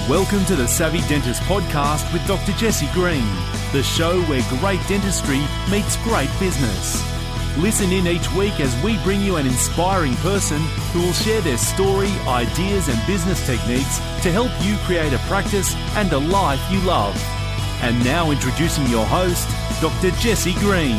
Welcome to the Savvy Dentist podcast with Dr. Jesse Green, the show where great dentistry meets great business. Listen in each week as we bring you an inspiring person who will share their story, ideas and business techniques to help you create a practice and a life you love. And now introducing your host, Dr. Jesse Green.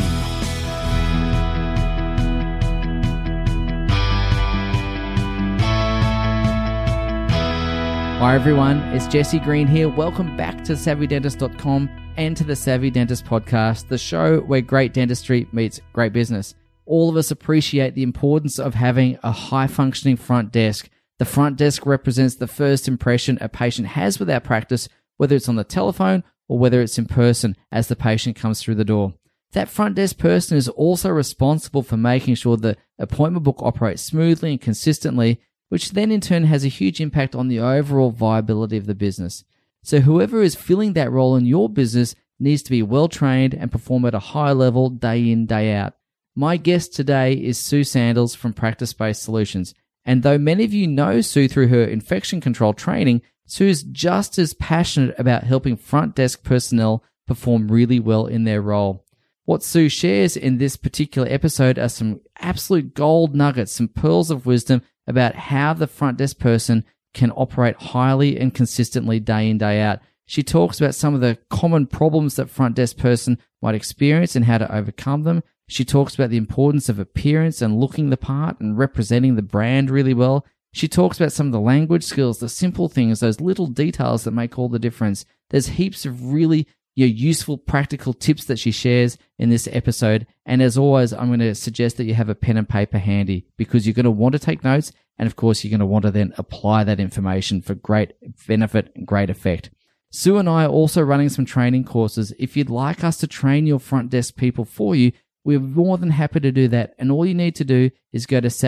Hi everyone, it's Jesse Green here. Welcome back to SavvyDentist.com and to the Savvy Dentist podcast, the show where great dentistry meets great business. All of us appreciate the importance of having a high-functioning front desk. The front desk represents the first impression a patient has with our practice, whether it's on the telephone or whether it's in person as the patient comes through the door. That front desk person is also responsible for making sure the appointment book operates smoothly and consistently, which then in turn has a huge impact on the overall viability of the business. So whoever is filling that role in your business needs to be well trained and perform at a high level day in, day out. My guest today is Sue Sandals from Practice Based Solutions. And though many of you know Sue through her infection control training, Sue is just as passionate about helping front desk personnel perform really well in their role. What Sue shares in this particular episode are some absolute gold nuggets, some pearls of wisdom about how the front desk person can operate highly and consistently day in, day out. She talks about some of the common problems that front desk person might experience and how to overcome them. She talks about the importance of appearance and looking the part and representing the brand really well. She talks about some of the language skills, the simple things, those little details that make all the difference. There's heaps of really useful, practical tips that she shares in this episode. And as always, I'm going to suggest that you have a pen and paper handy because you're going to want to take notes. And of course, you're going to want to then apply that information for great benefit and great effect. Sue and I are also running some training courses. If you'd like us to train your front desk people for you, we're more than happy to do that. And all you need to do is go to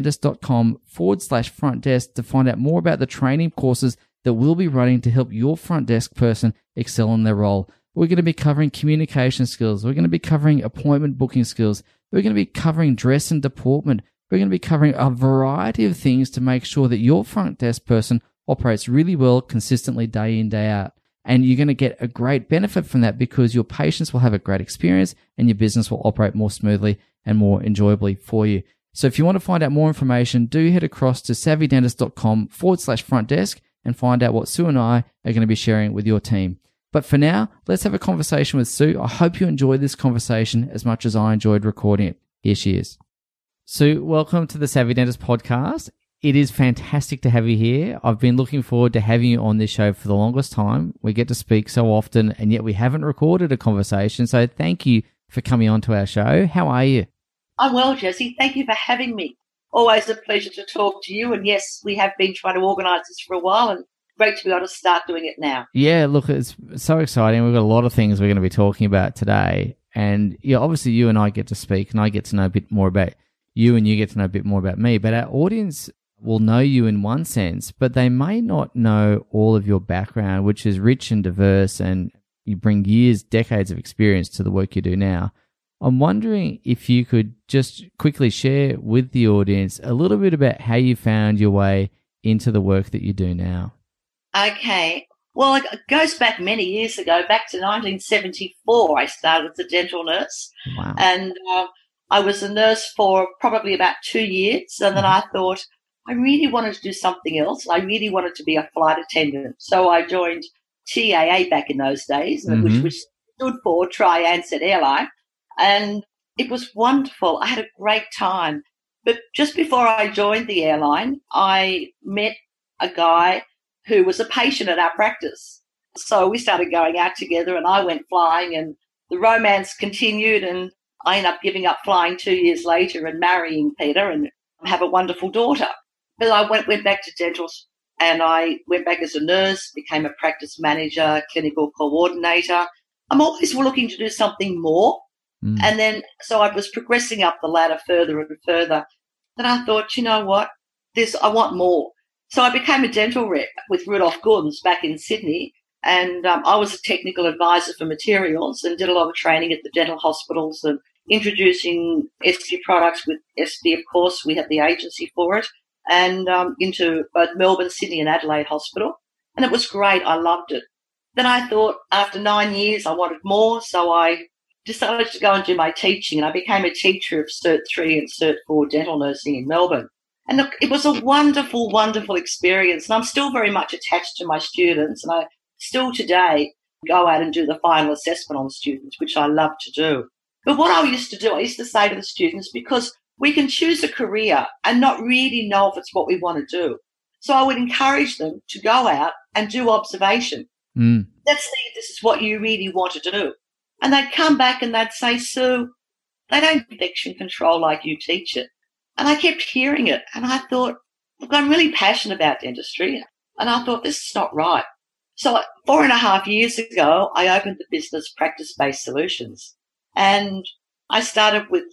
SavvyDentist.com/front desk to find out more about the training courses that we'll be running to help your front desk person excel in their role. We're going to be covering communication skills. We're going to be covering appointment booking skills. We're going to be covering dress and deportment. We're going to be covering a variety of things to make sure that your front desk person operates really well, consistently day in, day out. And you're going to get a great benefit from that because your patients will have a great experience and your business will operate more smoothly and more enjoyably for you. So if you want to find out more information, do head across to SavvyDentist.com/front desk and find out what Sue and I are going to be sharing with your team. But for now, let's have a conversation with Sue. I hope you enjoyed this conversation as much as I enjoyed recording it. Here she is. Sue, welcome to the Savvy Dentist podcast. It is fantastic to have you here. I've been looking forward to having you on this show for the longest time. We get to speak so often, and yet we haven't recorded a conversation. So thank you for coming on to our show. How are you? I'm well, Jesse. Thank you for having me. Always a pleasure to talk to you. And yes, we have been trying to organise this for a while, and great to be able to start doing it now. Yeah, look, it's so exciting. We've got a lot of things we're going to be talking about today. And obviously you and I get to speak, and I get to know a bit more about you, and you get to know a bit more about me. But our audience will know you in one sense, but they may not know all of your background, which is rich and diverse, and you bring years, decades of experience to the work you do now. I'm wondering if you could just quickly share with the audience a little bit about how you found your way into the work that you do now. Okay. Well, it goes back many years ago, back to 1974. I started as a dental nurse. Wow. And I was a nurse for probably about 2 years. And then I thought I really wanted to do something else. I really wanted to be a flight attendant. So I joined TAA back in those days, which stood for Tri-Ansett Airline. And it was wonderful. I had a great time. But just before I joined the airline, I met a guy who was a patient at our practice. So we started going out together, and I went flying, and the romance continued, and I ended up giving up flying 2 years later and marrying Peter and have a wonderful daughter. But I went back to dental, and I went back as a nurse, became a practice manager, clinical coordinator. I'm always looking to do something more. And then so I was progressing up the ladder further and further. Then I thought, you know what, I want more. So I became a dental rep with Rudolph Gordon's back in Sydney, and I was a technical advisor for materials and did a lot of training at the dental hospitals and introducing SD products with SD, of course. We had the agency for it, and into both Melbourne, Sydney and Adelaide Hospital. And it was great. I loved it. Then I thought after 9 years I wanted more, so I decided to go and do my teaching, and I became a teacher of Cert 3 and Cert 4 dental nursing in Melbourne. And look, it was a wonderful, wonderful experience, and I'm still very much attached to my students, and I still today go out and do the final assessment on the students, which I love to do. But what I used to do, I used to say to the students, because we can choose a career and not really know if it's what we want to do. So I would encourage them to go out and do observation. Let's see if this is what you really want to do. And they'd come back and they'd say, Sue, they don't infection control like you teach it. And I kept hearing it. And I thought, look, I'm really passionate about dentistry. And I thought, this is not right. So 4.5 years ago, I opened the business Practice-Based Solutions. And I started with,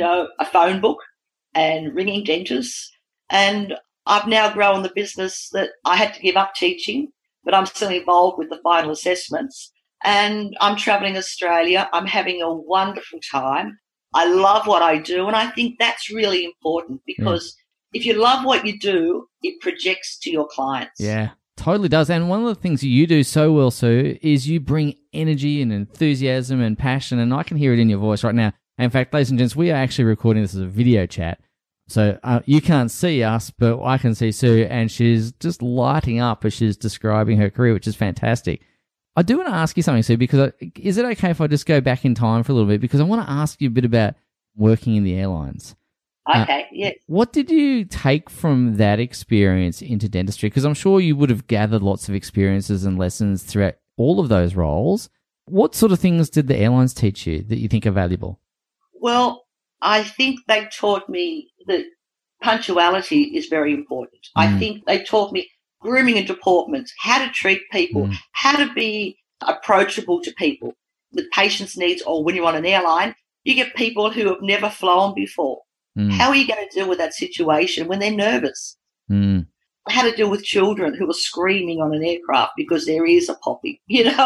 a phone book and ringing dentists. And I've now grown the business that I had to give up teaching, but I'm still involved with the final assessments. And I'm travelling Australia. I'm having a wonderful time. I love what I do. And I think that's really important because if you love what you do, it projects to your clients. Yeah, totally does. And one of the things you do so well, Sue, is you bring energy and enthusiasm and passion. And I can hear it in your voice right now. In fact, ladies and gents, we are actually recording this as a video chat. So you can't see us, but I can see Sue, and she's just lighting up as she's describing her career, which is fantastic. I do want to ask you something, Sue, because is it okay if I just go back in time for a little bit? Because I want to ask you a bit about working in the airlines. Okay, yes. What did you take from that experience into dentistry? Because I'm sure you would have gathered lots of experiences and lessons throughout all of those roles. What sort of things did the airlines teach you that you think are valuable? Well, I think they taught me that punctuality is very important. I think they taught me grooming and deportment, how to treat people, how to be approachable to people with patients' needs, or when you're on an airline, you get people who have never flown before. How are you going to deal with that situation when they're nervous? How to deal with children who are screaming on an aircraft because their ears are popping.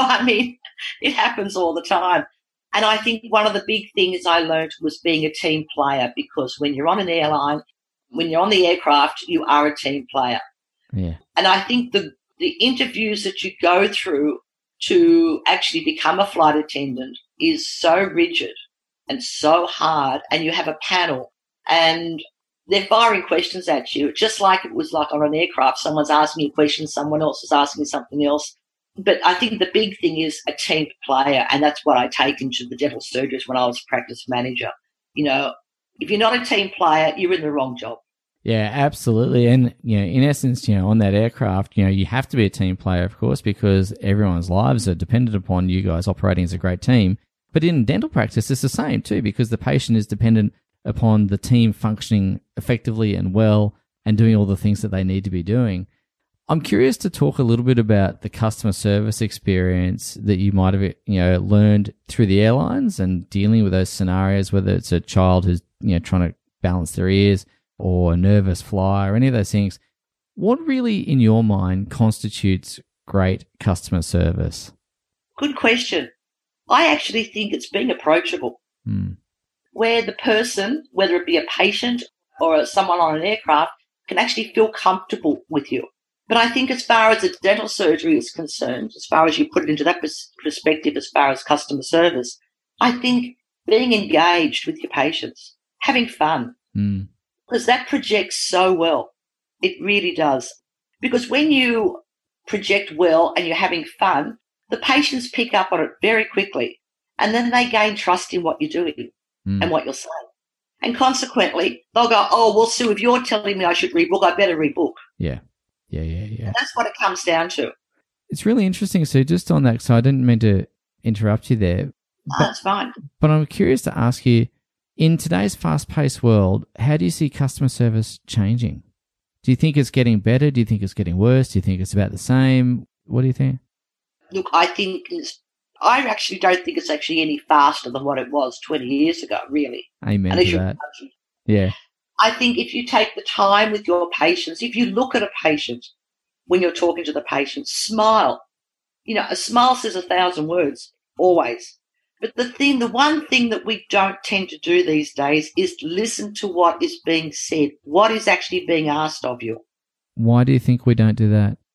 It happens all the time. And I think one of the big things I learned was being a team player, because when you're on an airline, when you're on the aircraft, you are a team player. Yeah. And I think the interviews that you go through to actually become a flight attendant is so rigid and so hard, and you have a panel and they're firing questions at you, just like it was like on an aircraft. Someone's asking a question, someone else is asking something else. But I think the big thing is a team player, and that's what I take into the dental surgeries when I was practice manager. If you're not a team player, you're in the wrong job. Yeah, absolutely. And, in essence, on that aircraft, you have to be a team player, of course, because everyone's lives are dependent upon you guys operating as a great team. But in dental practice, it's the same too, because the patient is dependent upon the team functioning effectively and well and doing all the things that they need to be doing. I'm curious to talk a little bit about the customer service experience that you might have, learned through the airlines and dealing with those scenarios, whether it's a child who's, trying to balance their ears or a nervous fly or any of those things. What really, in your mind, constitutes great customer service? Good question. I actually think it's being approachable, where the person, whether it be a patient or someone on an aircraft, can actually feel comfortable with you. But I think as far as a dental surgery is concerned, as far as you put it into that perspective, as far as customer service, I think being engaged with your patients, having fun, because that projects so well. It really does. Because when you project well and you're having fun, the patients pick up on it very quickly, and then they gain trust in what you're doing and what you're saying. And consequently, they'll go, oh, well, Sue, if you're telling me I should rebook, I better rebook. Yeah. And that's what it comes down to. It's really interesting, Sue, just on that, so I didn't mean to interrupt you there. That's fine. But I'm curious to ask you, in today's fast-paced world, how do you see customer service changing? Do you think it's getting better? Do you think it's getting worse? Do you think it's about the same? What do you think? Look, I actually don't think it's actually any faster than what it was 20 years ago, really. Amen to that. Yeah. I think if you take the time with your patients, if you look at a patient when you're talking to the patient, smile. A smile says 1,000 words, always. But the one thing that we don't tend to do these days is listen to what is being said, what is actually being asked of you. Why do you think we don't do that?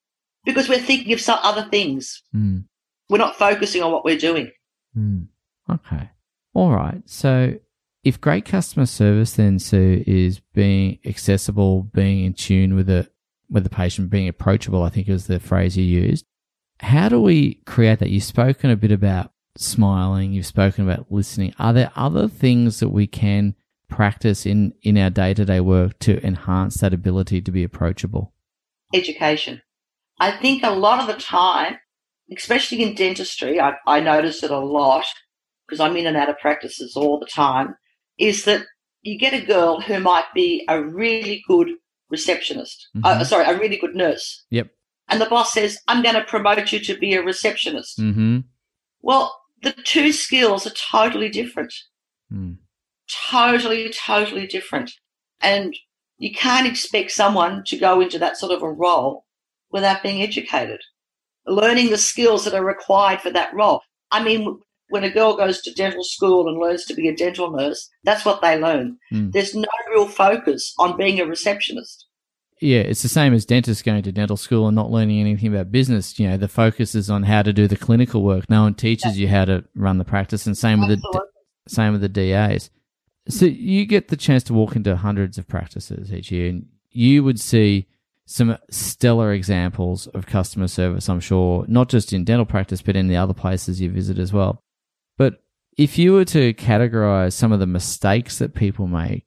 because we're thinking of some other things. Mm. We're not focusing on what we're doing. Mm. Okay. All right. So if great customer service then, Sue, is being accessible, being in tune with the patient, being approachable, I think is the phrase you used, how do we create that? You've spoken a bit about smiling. You've spoken about listening. Are there other things that we can practice in our day-to-day work to enhance that ability to be approachable? Education. I think a lot of the time, especially in dentistry, I notice it a lot because I'm in and out of practices all the time, is that you get a girl who might be a really good receptionist. Mm-hmm. A really good nurse. Yep. And the boss says, I'm going to promote you to be a receptionist. Mm-hmm. Well, the two skills are totally different. Mm. Totally different. And you can't expect someone to go into that sort of a role without being educated, learning the skills that are required for that role. I mean, when a girl goes to dental school and learns to be a dental nurse, that's what they learn. Mm. There's no real focus on being a receptionist. Yeah, it's the same as dentists going to dental school and not learning anything about business. You know, the focus is on how to do the clinical work. No one teaches you how to run the practice, and same with the DAs. So you get the chance to walk into hundreds of practices each year, and you would see some stellar examples of customer service, I'm sure, not just in dental practice, but in the other places you visit as well. But if you were to categorize some of the mistakes that people make...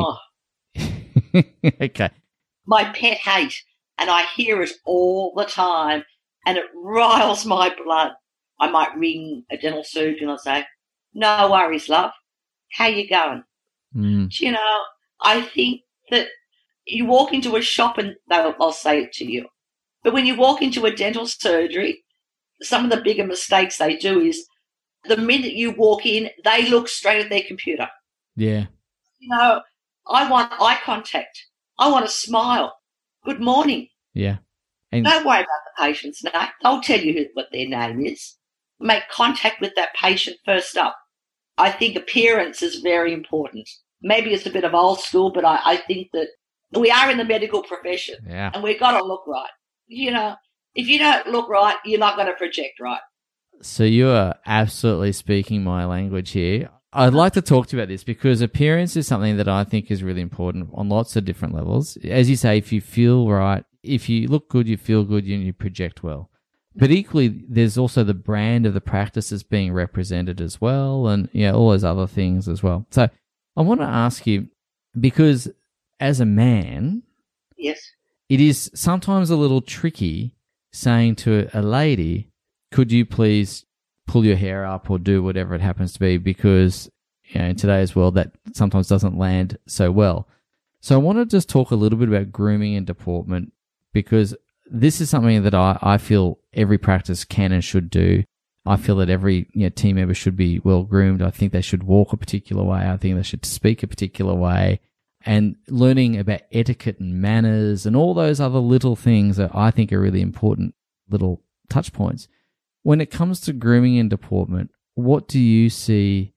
Okay. My pet hate, and I hear it all the time, and it riles my blood. I might ring a dental surgeon and say, no worries, love. How you going? Mm. You know, I think that you walk into a shop and they'll say it to you. But when you walk into a dental surgery, some of the bigger mistakes they do is the minute you walk in, they look straight at their computer. Yeah. You know, I want eye contact. I want to smile. Good morning. Yeah. And don't worry about the patient's name. They'll tell you what their name is. Make contact with that patient first up. I think appearance is very important. Maybe it's a bit of old school, but I think that we are in the medical profession, and we've got to look right. You know, if you don't look right, you're not going to project right. So you are absolutely speaking my language here. I'd like to talk to you about this because appearance is something that I think is really important on lots of different levels. As you say, if you feel right, if you look good, you feel good, and you project well. But equally, there's also the brand of the practices being represented as well, and all those other things as well. So I want to ask you, because as a man, yes, it is sometimes a little tricky saying to a lady, could you please pull your hair up or do whatever it happens to be, because in today's world that sometimes doesn't land so well. So I want to just talk a little bit about grooming and deportment, because this is something that I feel every practice can and should do. I feel that every team member should be well groomed. I think they should walk a particular way. I think they should speak a particular way. And learning about etiquette and manners and all those other little things that I think are really important little touch points. When it comes to grooming and deportment, what do you see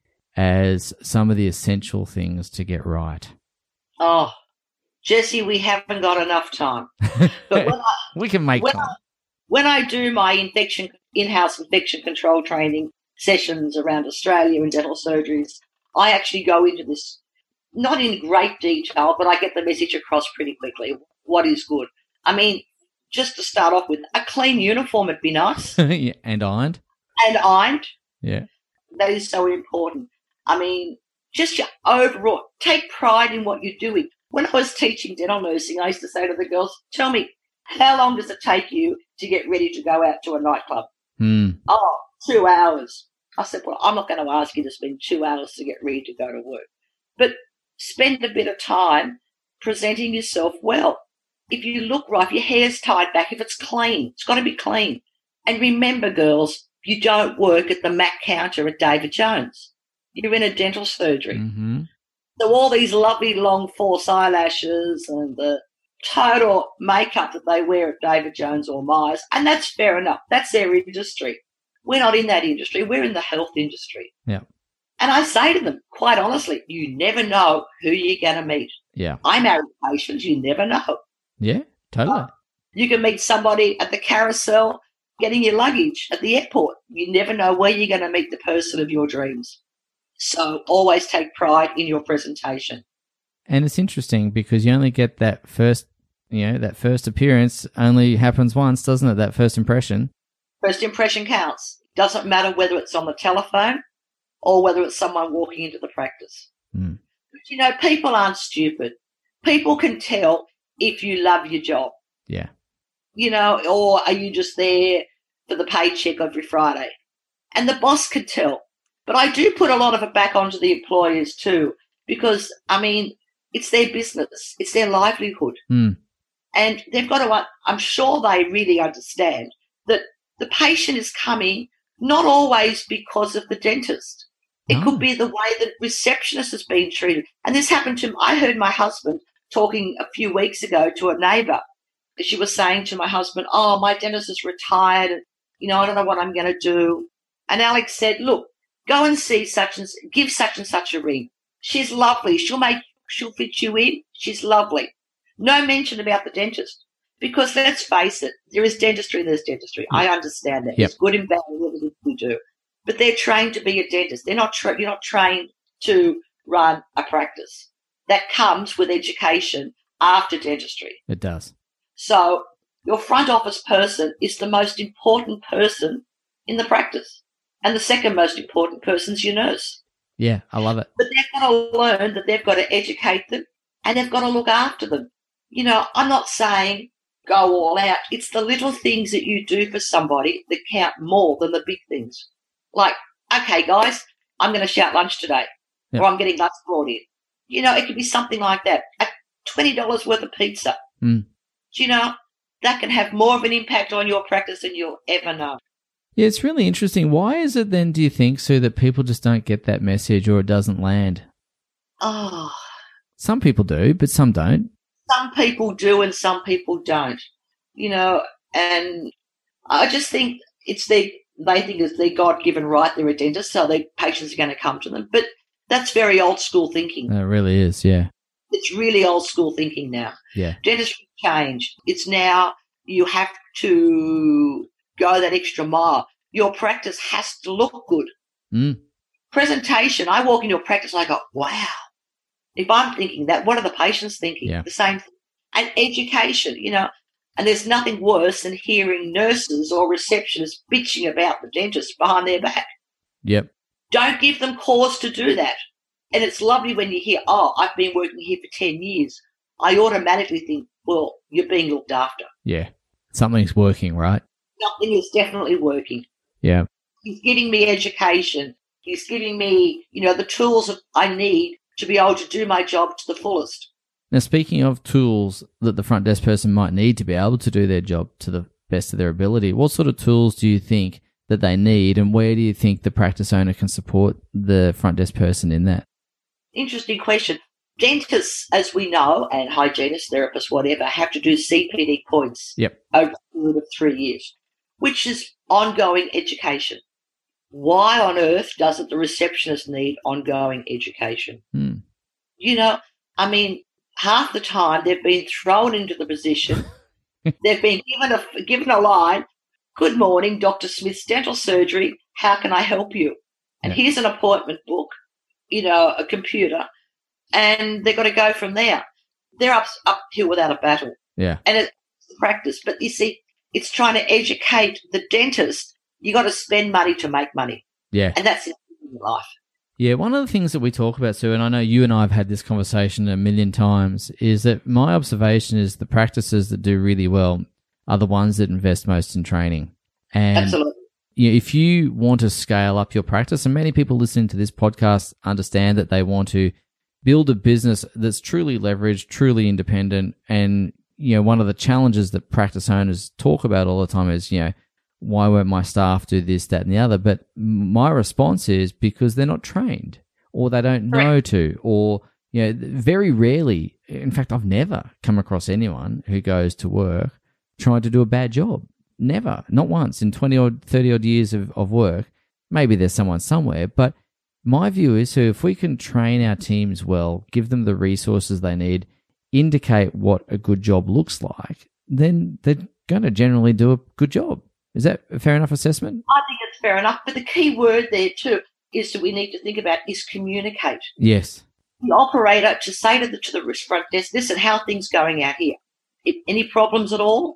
as some of the essential things to get right? Oh, Jesse, we haven't got enough time. But we can make time. When I do my in-house infection control training sessions around Australia and dental surgeries, I actually go into this, not in great detail, but I get the message across pretty quickly. What is good? I mean, just to start off with, a clean uniform would be nice. Yeah, and ironed. And ironed. Yeah. That is so important. I mean, just your overall, take pride in what you're doing. When I was teaching dental nursing, I used to say to the girls, tell me, how long does it take you to get ready to go out to a nightclub? 2 hours. I said, well, I'm not going to ask you to spend 2 hours to get ready to go to work. But spend a bit of time presenting yourself well. If you look right, if your hair's tied back, if it's clean, it's got to be clean. And remember, girls, you don't work at the Mac counter at David Jones. You're in a dental surgery. Mm-hmm. So all these lovely long false eyelashes and the total makeup that they wear at David Jones or Myers, and that's fair enough. That's their industry. We're not in that industry. We're in the health industry. Yeah. And I say to them, quite honestly, you never know who you're going to meet. Yeah. I marry patients. You never know. Yeah, totally. You can meet somebody at the carousel getting your luggage at the airport. You never know where you're going to meet the person of your dreams. So always take pride in your presentation. And it's interesting because you only get that first, that first appearance only happens once, doesn't it? That first impression. First impression counts. Doesn't matter whether it's on the telephone or whether it's someone walking into the practice. Mm. But, people aren't stupid. People can tell if you love your job. Yeah. Or are you just there for the paycheck every Friday? And the boss can tell. But I do put a lot of it back onto the employers too, because, it's their business. It's their livelihood. Mm. And they've got to, I'm sure they really understand that the patient is coming not always because of the dentist. It could be the way the receptionist is being treated. And this happened to, I heard my husband talking a few weeks ago to a neighbour. She was saying to my husband, oh, my dentist is retired and, I don't know what I'm going to do. And Alex said, look, go and see give such and such a ring. She's lovely. She'll fit you in. She's lovely. No mention about the dentist. Because let's face it, there is dentistry, there's dentistry. I understand that. Yep. It's good and bad, whatever we do. But they're trained to be a dentist. You're not trained to run a practice. That comes with education after dentistry. It does. So your front office person is the most important person in the practice. And the second most important person is your nurse. Yeah, I love it. But they've got to learn that they've got to educate them and they've got to look after them. I'm not saying go all out. It's the little things that you do for somebody that count more than the big things. Like, okay, guys, I'm going to shout lunch today, or I'm getting lunch brought in. It could be something like that. $20 worth of pizza. Mm. That can have more of an impact on your practice than you'll ever know. Yeah, it's really interesting. Why is it then, do you think, Sue, that people just don't get that message or it doesn't land? Oh. Some people do, but some don't. Some people do and some people don't. And I just think they think it's their God-given right. They're a dentist, so their patients are going to come to them. But that's very old-school thinking. It really is, yeah. It's really old-school thinking now. Yeah. Dentistry changed. It's now you have to go that extra mile. Your practice has to look good. Mm. Presentation, I walk into a practice and I go, wow. If I'm thinking that, what are the patients thinking? Yeah. The same thing. And education, and there's nothing worse than hearing nurses or receptionists bitching about the dentist behind their back. Yep. Don't give them cause to do that. And it's lovely when you hear, oh, I've been working here for 10 years. I automatically think, well, you're being looked after. Yeah. Something's working, right? Something is definitely working. Yeah. He's giving me education. He's giving me, the tools that I need to be able to do my job to the fullest. Now, speaking of tools that the front desk person might need to be able to do their job to the best of their ability, what sort of tools do you think that they need, and where do you think the practice owner can support the front desk person in that? Interesting question. Dentists, as we know, and hygienists, therapists, whatever, have to do CPD points over a period of 3 years, which is ongoing education. Why on earth doesn't the receptionist need ongoing education? Hmm. Half the time they've been thrown into the position, they've been given a line, good morning, Dr. Smith's Dental Surgery, how can I help you? And here's an appointment book, a computer, and they've got to go from there. They're uphill without a battle. Yeah. And it's practice. But you see, it's trying to educate the dentist. You got to spend money to make money. Yeah. And that's in life. Yeah, one of the things that we talk about, Sue, and I know you and I have had this conversation a million times, is that my observation is the practices that do really well are the ones that invest most in training. And absolutely. If you want to scale up your practice, and many people listening to this podcast understand that they want to build a business that's truly leveraged, truly independent, and one of the challenges that practice owners talk about all the time is, why won't my staff do this, that, and the other? But my response is because they're not trained, or they don't know to, or, very rarely, in fact, I've never come across anyone who goes to work trying to do a bad job. Never. Not once in 20 or 30 odd years of work. Maybe there's someone somewhere, but my view is, so if we can train our teams well, give them the resources they need, indicate what a good job looks like, then they're going to generally do a good job. Is that a fair enough assessment? I think it's fair enough. But the key word there too is that we need to think about is communicate. Yes. The operator to say to the front desk, listen, how are things going out here? If any problems at all?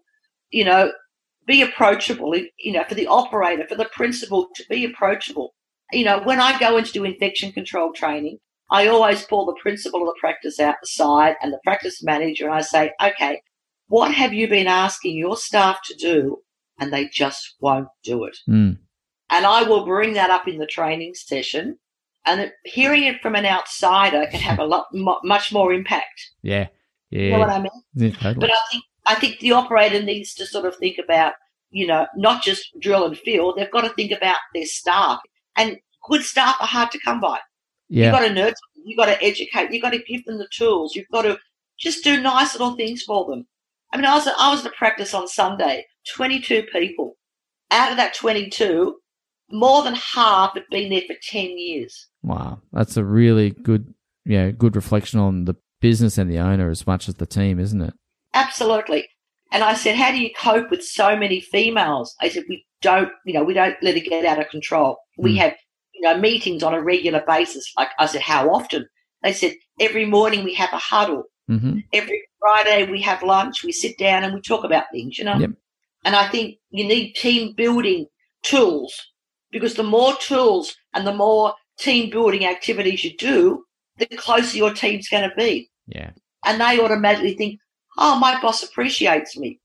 Be approachable. For the operator, for the principal to be approachable. When I go in to do infection control training, I always pull the principal of the practice out the side and the practice manager, and I say, okay, what have you been asking your staff to do? And they just won't do it. Mm. And I will bring that up in the training session, and hearing it from an outsider can have much more impact. Yeah. You know what I mean? Yeah, totally. But I think the operator needs to sort of think about, not just drill and field. They've got to think about their staff. And good staff are hard to come by. Yeah. You've got to nurture them. You've got to educate. You've got to give them the tools. You've got to just do nice little things for them. I mean, I was at a practice on Sunday, 22 people. Out of that 22, more than half had been there for 10 years. Wow. That's a really good reflection on the business and the owner as much as the team, isn't it? Absolutely. And I said, how do you cope with so many females? I said, we don't let it get out of control. We have, meetings on a regular basis. Like I said, how often? They said, every morning we have a huddle. Mm-hmm. Every Friday we have lunch, we sit down and we talk about things, Yep. And I think you need team building tools, because the more tools and the more team building activities you do, the closer your team's going to be. Yeah. And they automatically think, oh, my boss appreciates me.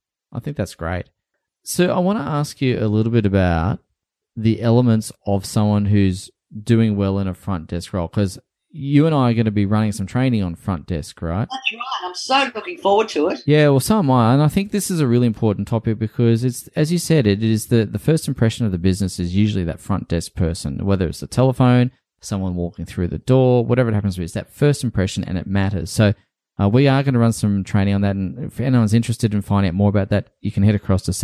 I think that's great. So I want to ask you a little bit about the elements of someone who's doing well in a front desk role, because you and I are going to be running some training on front desk, right? That's right. I'm so looking forward to it. Yeah, well, so am I. And I think this is a really important topic because it's, as you said, it is the first impression of the business is usually that front desk person, whether it's the telephone, someone walking through the door, whatever it happens to be. It's that first impression, and it matters. So we are going to run some training on that. And if anyone's interested in finding out more about that, you can head across to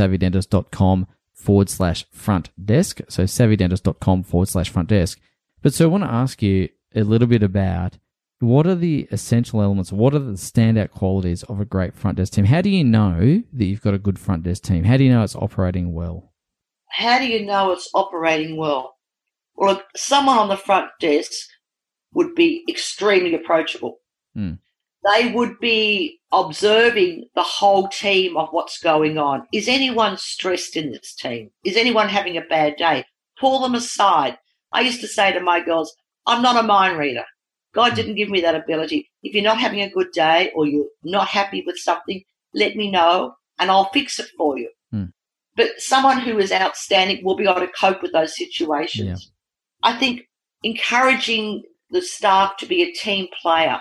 savvydentist.com/front desk. So savvydentist.com/front desk. But so I want to ask you a little bit about what are the essential elements, what are the standout qualities of a great front desk team? How do you know that you've got a good front desk team? How do you know it's operating well? How do you know it's operating well? Well, someone on the front desk would be extremely approachable. They would be observing the whole team of what's going on. Is anyone stressed in this team? Is anyone having a bad day? Pull them aside. I used to say to my girls, I'm not a mind reader. God didn't give me that ability. If you're not having a good day or you're not happy with something, let me know and I'll fix it for you. But someone who is outstanding will be able to cope with those situations. Yeah. I think encouraging the staff to be a team player,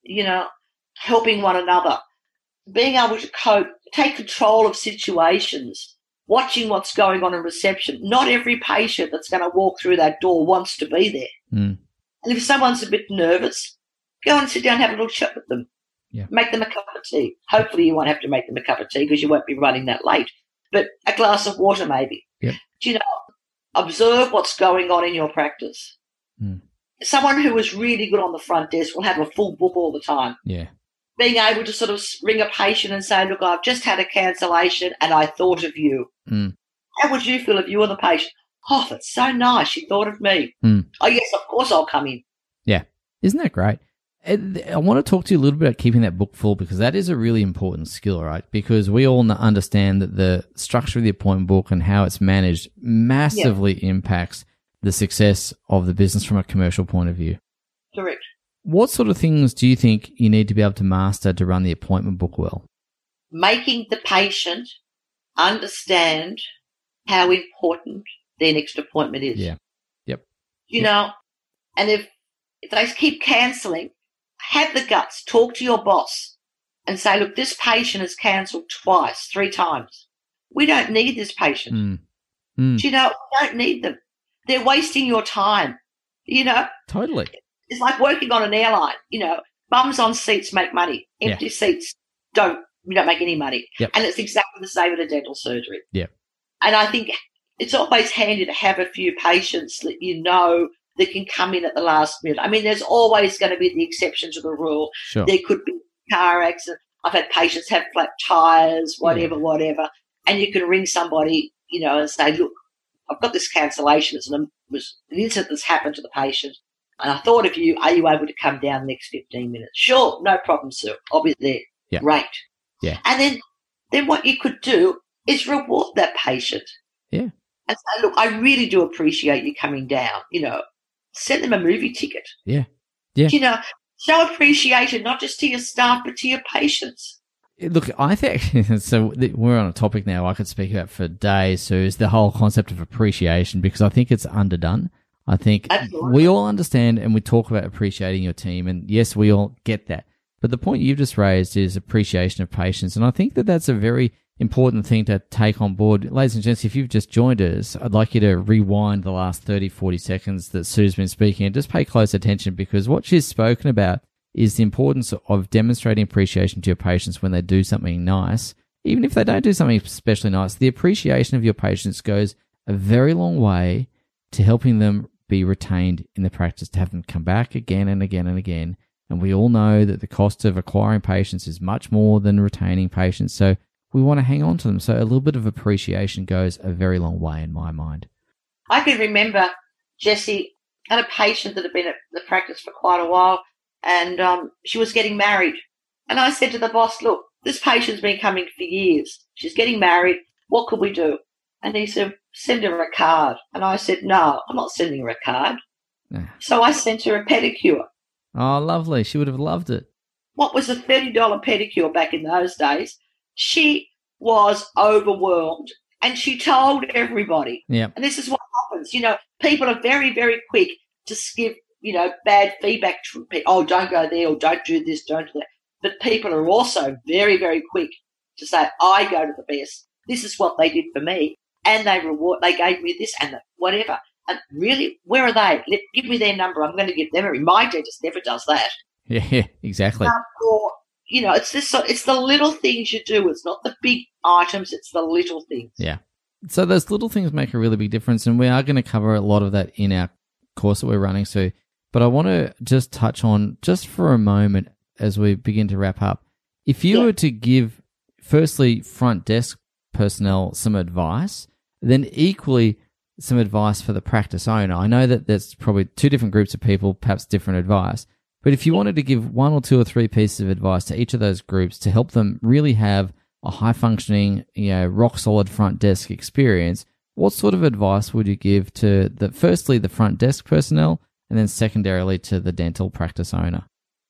helping one another, being able to cope, take control of situations, watching what's going on in reception. Not every patient that's going to walk through that door wants to be there. And if someone's a bit nervous, go and sit down and have a little chat with them. Yeah. Make them a cup of tea. Hopefully you won't have to make them a cup of tea because you won't be running that late. But a glass of water maybe. Yep. Observe what's going on in your practice. Someone who is really good on the front desk will have a full book all the time. Yeah. Being able to sort of ring a patient and say, look, I've just had a cancellation and I thought of you. How would you feel if you were the patient? Oh, that's so nice. She thought of me. Oh, yes, of course I'll come in. Yeah. Isn't that great? I want to talk to you a little bit about keeping that book full because that is a really important skill, right? Because we all understand that the structure of the appointment book and how it's managed massively impacts the success of the business from a commercial point of view. Correct. What sort of things do you think you need to be able to master to run the appointment book well? Making the patient understand how important their next appointment is. Yeah. Yep. And if they keep cancelling, have the guts, talk to your boss and say, look, this patient has cancelled twice, 3 times. We don't need this patient. We don't need them. They're wasting your time. Totally. It's like working on an airline. Bums on seats make money. Empty seats don't make any money. Yep. And it's exactly the same with a dental surgery. Yep. And I think it's always handy to have a few patients that that can come in at the last minute. I mean, there's always going to be the exception to the rule. Sure. There could be car accident. I've had patients have flat tires, whatever. And you can ring somebody, and say, look, I've got this cancellation. It's an incident that's happened to the patient. And I thought of you. Are you able to come down the next 15 minutes? Sure, no problem, sir. I'll be there. Yeah. Great. Yeah. And then what you could do is reward that patient. Yeah. And say, look, I really do appreciate you coming down. Send them a movie ticket. Yeah. Yeah. Show appreciation not just to your staff but to your patients. Look, I think, so we're on a topic now I could speak about for days, Sue, is the whole concept of appreciation, because I think it's underdone. I think Absolutely. we all understand and we talk about appreciating your team, and yes, we all get that. But the point you've just raised is appreciation of patients, and I think that that's a very important thing to take on board. Ladies and gents, if you've just joined us, I'd like you to rewind the last 30, 40 seconds that Sue's been speaking and just pay close attention, because what she's spoken about is the importance of demonstrating appreciation to your patients when they do something nice. Even if they don't do something especially nice, the appreciation of your patients goes a very long way to helping them be retained in the practice, to have them come back again and again and again. And we all know that the cost of acquiring patients is much more than retaining patients. So we want to hang on to them. So a little bit of appreciation goes a very long way in my mind. I can remember, Jesse, I had a patient that had been at the practice for quite a while, and she was getting married. And I said to the boss, look, this patient's been coming for years. She's getting married. What could we do? And he said, send her a card. And I said, no, I'm not sending her a card. Nah. So I sent her a pedicure. Oh, lovely. She would have loved it. What was a $30 pedicure back in those days? She was overwhelmed, and she told everybody. Yeah. And this is what happens. People are very, very quick to give, bad feedback to people. Oh, don't go there, or don't do this, don't do that. But people are also very, very quick to say, I go to the best. This is what they did for me. And they gave me this and that, whatever. And really, where are they? Give me their number. I'm going to give them a ring. My dentist never does that. Yeah, exactly. Or, it's the little things you do. It's not the big items. It's the little things. Yeah. So those little things make a really big difference, and we are going to cover a lot of that in our course that we're running. So, but I want to just touch on, just for a moment as we begin to wrap up, if you were to give, firstly, front desk personnel some advice, then equally some advice for the practice owner. I know that there's probably two different groups of people, perhaps different advice, but if you wanted to give one or two or three pieces of advice to each of those groups to help them really have a high-functioning, rock-solid front desk experience, what sort of advice would you give to firstly the front desk personnel, and then secondarily to the dental practice owner?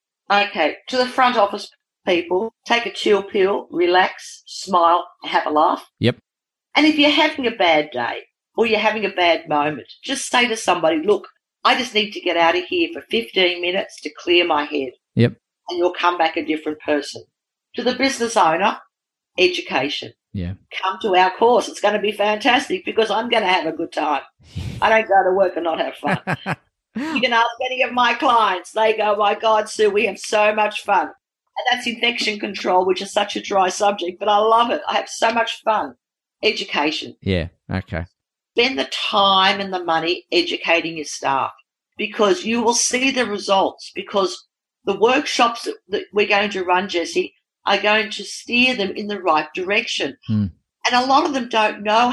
Okay, to the front office people, take a chill pill, relax, smile, have a laugh. Yep. And if you're having a bad day or you're having a bad moment, just say to somebody, look, I just need to get out of here for 15 minutes to clear my head. Yep. And you'll come back a different person. To the business owner, education. Yeah. Come to our course. It's going to be fantastic because I'm going to have a good time. I don't go to work and not have fun. You can ask any of my clients. They go, my God, Sue, we have so much fun. And that's infection control, which is such a dry subject, but I love it. I have so much fun. Education. Yeah, okay. Spend the time and the money educating your staff, because you will see the results, because the workshops that we're going to run, Jesse, are going to steer them in the right direction. And a lot of them don't know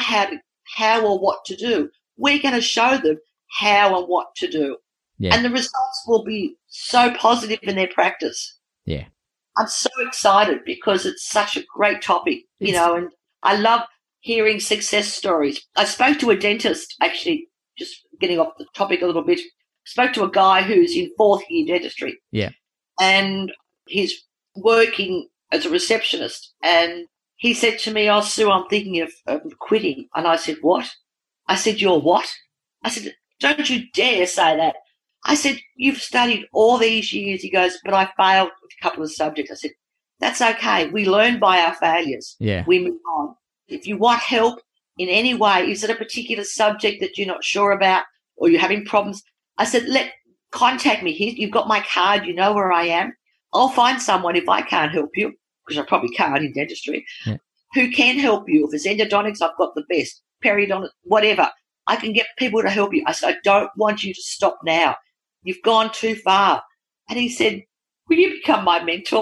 how or what to do. We're going to show them how and what to do. Yeah. And the results will be so positive in their practice. Yeah. I'm so excited because it's such a great topic, and I love hearing success stories. I spoke to a dentist, actually, just getting off the topic a little bit, spoke to a guy who's in fourth year dentistry. Yeah. And he's working as a receptionist. And he said to me, oh, Sue, I'm thinking of quitting. And I said, what? I said, you're what? I said, don't you dare say that. I said, you've studied all these years. He goes, but I failed a couple of subjects. I said, that's okay. We learn by our failures. Yeah. We move on. If you want help in any way, is it a particular subject that you're not sure about or you're having problems? I said, contact me. Here, you've got my card. You know where I am. I'll find someone if I can't help you, because I probably can't in dentistry, who can help you. If it's endodontics, I've got the best. Periodontics, whatever. I can get people to help you. I said, I don't want you to stop now. You've gone too far. And he said, will you become my mentor?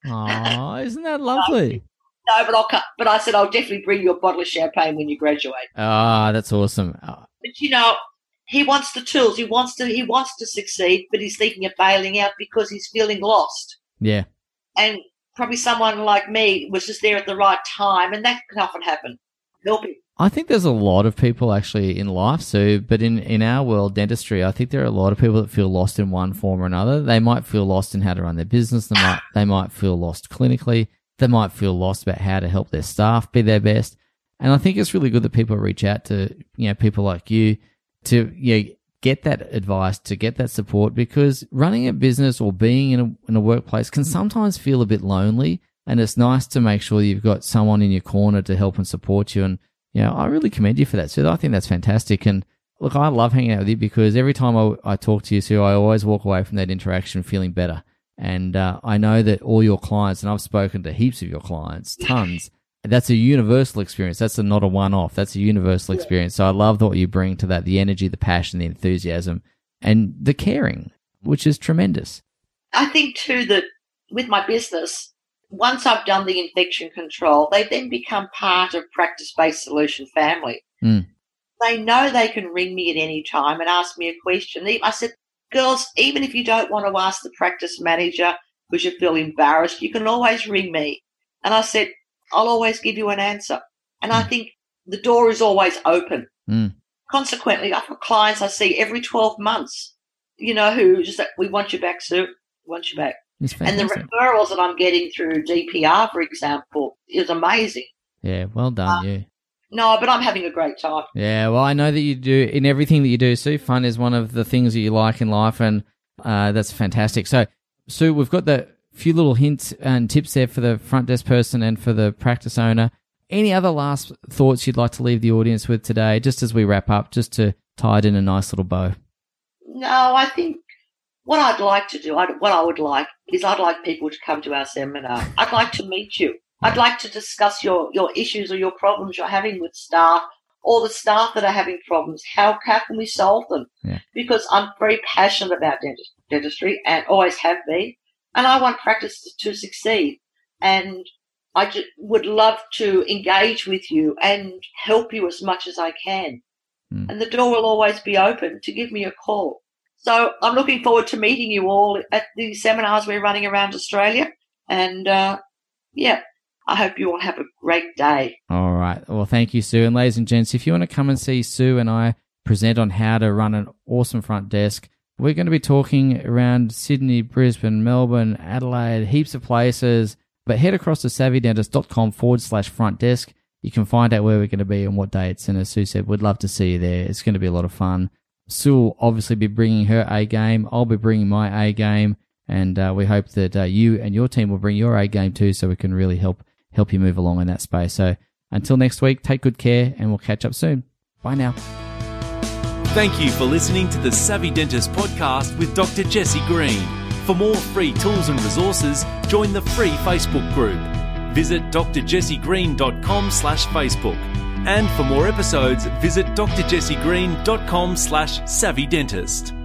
Oh, isn't that lovely? No, but I said I'll definitely bring you a bottle of champagne when you graduate. Ah, that's awesome. But he wants the tools. He wants to succeed, but he's thinking of bailing out because he's feeling lost. Yeah. And probably someone like me was just there at the right time, and that can often happen. Help him. I think there's a lot of people actually in life, Sue, but in our world, dentistry, I think there are a lot of people that feel lost in one form or another. They might feel lost in how to run their business. They might feel lost clinically. They might feel lost about how to help their staff be their best. And I think it's really good that people reach out to, people like you to, get that advice, to get that support, because running a business or being in a workplace can sometimes feel a bit lonely. And it's nice to make sure you've got someone in your corner to help and support you. And, I really commend you for that, Sue. I think that's fantastic. And look, I love hanging out with you because every time I talk to you, Sue, I always walk away from that interaction feeling better. And I know that all your clients, and I've spoken to heaps of your clients, tons, that's a universal experience. That's not a one-off. That's a universal experience. So I love what you bring to that, the energy, the passion, the enthusiasm, and the caring, which is tremendous. I think, too, that with my business, once I've done the infection control, they then become part of Practice-Based Solution family. They know they can ring me at any time and ask me a question. I said, girls, even if you don't want to ask the practice manager because you feel embarrassed, you can always ring me. And I said, I'll always give you an answer. And I think the door is always open. Consequently, I've got clients I see every 12 months, who just like, we want you back, Sue. We want you back. And the referrals that I'm getting through DPR, for example, is amazing. Yeah, well done, you. No, but I'm having a great time. Yeah, well, I know that you do, in everything that you do, Sue, fun is one of the things that you like in life, and that's fantastic. So, Sue, we've got the few little hints and tips there for the front desk person and for the practice owner. Any other last thoughts you'd like to leave the audience with today, just as we wrap up, just to tie it in a nice little bow? No, I think what I'd like to do, what I would like, is I'd like people to come to our seminar. I'd like to meet you. I'd like to discuss your issues or your problems you're having with staff, or the staff that are having problems. How can we solve them? Yeah. Because I'm very passionate about dentistry and always have been, and I want practice to succeed. And I would love to engage with you and help you as much as I can. And the door will always be open to give me a call. So I'm looking forward to meeting you all at the seminars we're running around Australia. And, I hope you all have a great day. All right. Well, thank you, Sue. And ladies and gents, if you want to come and see Sue and I present on how to run an awesome front desk, we're going to be talking around Sydney, Brisbane, Melbourne, Adelaide, heaps of places. But head across to savvydentist.com/front desk. You can find out where we're going to be and what dates. And as Sue said, we'd love to see you there. It's going to be a lot of fun. Sue will obviously be bringing her A game. I'll be bringing my A game. And we hope that you and your team will bring your A game too, so we can really help you move along in that space. So until next week, take good care and we'll catch up soon. Bye now. Thank you for listening to the Savvy Dentist podcast with Dr. Jessie Green. For more free tools and resources, join the free Facebook group. Visit drjessiegreen.com/Facebook. And for more episodes, visit drjessiegreen.com/savvydentist.